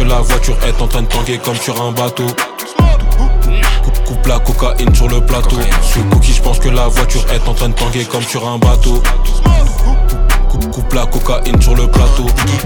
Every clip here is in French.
la voiture est en train de tanguer comme sur un bateau. Coupe la cocaïne sur le plateau. Sous cookie, je pense que la voiture est en train de tanguer comme sur un bateau. Coupe la cocaïne sur le plateau.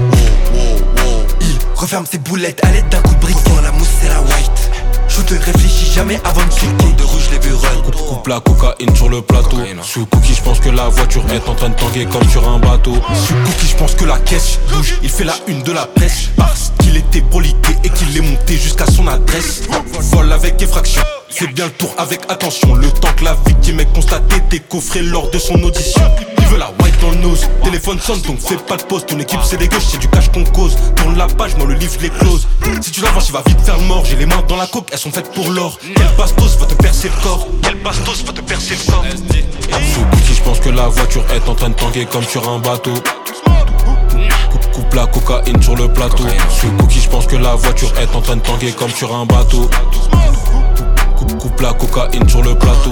Il referme ses boulettes à l'aide d'un coup de brique. Dans la mousse c'est la white. Shooter réfléchis jamais avant de shooter. De rouge les vues run. Coupe la cocaïne sur le plateau. Sous cookie, je pense que la voiture est en train de tanguer comme sur un bateau. Sous cookie, je pense que la caisse bouge. Il fait la une de la presse parce qu'il était bolité et qu'il est monté jusqu'à son adresse. Vol avec effraction. C'est bien le tour avec attention. Le temps que la victime est constatée, décoffrée lors de son audition. Il veut la white dans le nose. Téléphone sonne donc fais pas de pause. Ton équipe c'est des gauches, c'est du cash qu'on cause. Tourne la page, moi le livre les close. Si tu l'avances il va vite faire le mort. J'ai les mains dans la coke, elles sont faites pour l'or. Quel bastos va te percer le corps. Quel bastos va te percer le corps. Sous cookie, je pense que la voiture est en train de tanguer comme sur un bateau. Coupe la cocaïne sur le plateau. Sous cookie, je pense que la voiture est en train de tanguer comme sur un bateau. Coupe la cocaïne sur le plateau.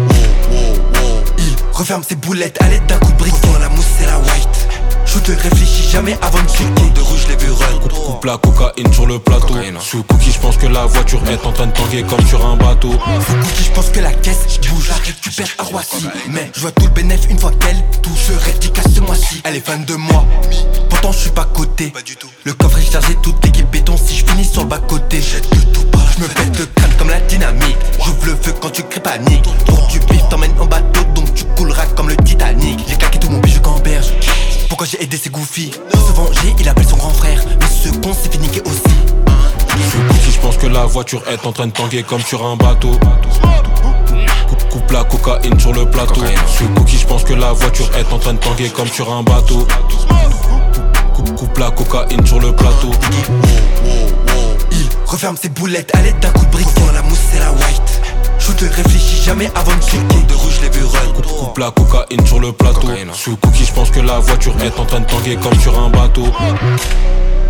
Il referme ses boulettes à l'aide d'un coup de brique. Dans la mousse c'est la white. Shooter réfléchis jamais avant de shooter. De rouge les vues run. Coupe la cocaïne sur le plateau. Sous cookie, je pense que la voiture est en train de tanguer comme sur un bateau. Sous cookie, je pense que la caisse bouge. La récupère à Roissy. Mais je vois tout le bénéf une fois qu'elle toucherait 10K ce mois-ci. Elle est fan de moi, pourtant je suis pas coté. Pas du tout. Le coffre est chargé, toute l'équipe béton. Si je finis sur le bas-côté, jette le tout pas. Je me pète le crâne comme la dynamite. J'ouvre le feu quand tu crées panique. Pour du bif t'emmènes en bateau, donc tu couleras comme le Titanic. J'ai claqué tout mon bijou qu'emberge. Pourquoi j'ai aidé ces goofy? Pour se venger, il appelle son grand frère. Mais ce con s'est fait niquer aussi. Sous cookie, je pense que la voiture est en train de tanguer comme sur un bateau. Coupe la cocaïne sur le plateau. Sous cookie, je pense que la voiture est en train de tanguer comme sur un bateau. Coupe la cocaïne sur le plateau. Il referme ses boulettes à l'aide d'un coup de brique. Dans la mousse c'est la white. Shooter réfléchis jamais avant de shooter. De rouge les vues run. Coupe la cocaïne sur le plateau. Sous cookie, je pense que la voiture est en train de tanguer comme sur un bateau.